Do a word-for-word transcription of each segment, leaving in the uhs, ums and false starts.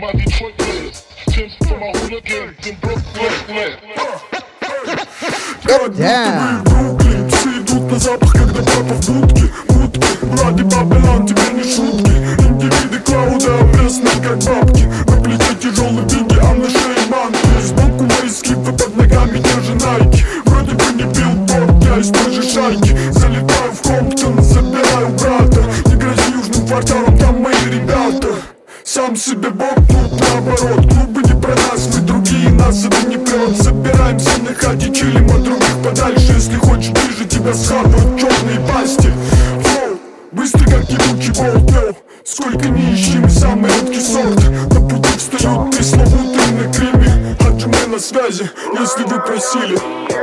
my Detroit players. Tim's for my hooligans in Brooklyn. Damn. Все идут на запах, когда папа в будке. Будки, Блади Бабелан, теперь не шутки. Индивиды Клауда, опресные как бабки. На плече тяжелые деньги, а на шее банки. Сбоку мои скипы, под ногами те же найки. Вроде бы не билборд, я из той же шайки. Залетаю в Комптон, забираю брата. Не грози южным кварталом, там мои ребята. Сам себе бог, тут наоборот. Клубы не про нас, мы другие, нас это не прет. Собираемся на хате, чилим от других подальше. Если хочешь ближе, тебя схавают черные пасти. Флоу, быстро как ебучий болт, йоу. Сколько не ищи, мы самый редкий сорт. На пути встают пресловутые на Криме. Хаджиме на связи, если вы просили.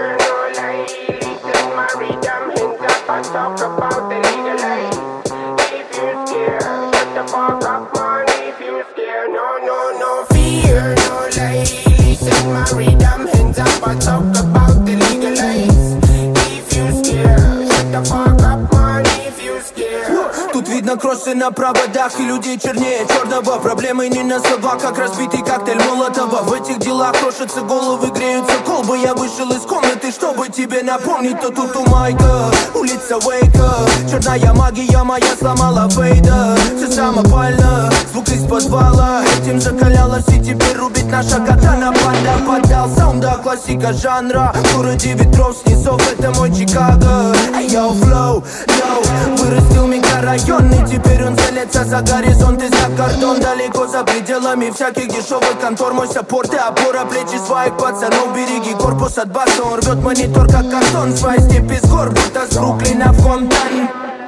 Тут видно кроссы на проводах и людей чернее черного. Проблемы не на словах, как разбитый коктейль Молотова. В этих делах крошатся головы, греются колбы. Я вышел из комнаты, чтобы тебе напомнить, то тут у Майка улица Уэйка. Черная магия моя сломала Фейда. Все самопально, звук из подвала. Этим закалялась и теперь рубит наша катана. Панда поддал саунда, классика жанра. В городе ветров снизов, это мой Чикаго. Эй, йоу, флоу, йоу, вырастил микрорайон. И теперь он целится за горизонт и за кордон. Далеко за пределами всяких дешевых контор. Мой саппорт и опора, плечи своих пацанов. Береги корпус от баса, он рвет монитор как картон. Свои степи с гор, будто с Бруклина в Комптон.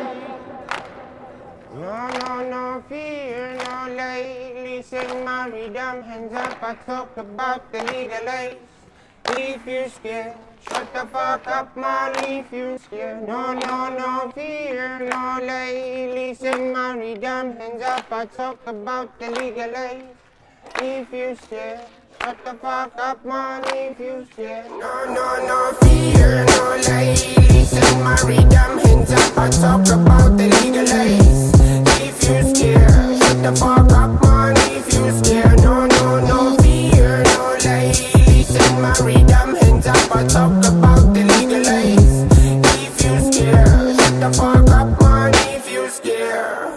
No, no, no fear, no ladies in my rhythm. Hands up, I talk about the legal age. If you're scared, shut the fuck up, man, if you're scared. No, no, no fear, no ladies in my rhythm. Hands up, I talk about the legal age. If you're scared, shut the fuck up, man, if you're scared. No, no, no fear, no ladies in my rhythm. Hands up, I talk about the legal age. If you're scared, shut the fuck up, man, if you're scared. No, no, no fear, no ladies in my rhythm. Hands up, I talk about the legal age. If you're scared, shut the fuck up, man, if you're scared.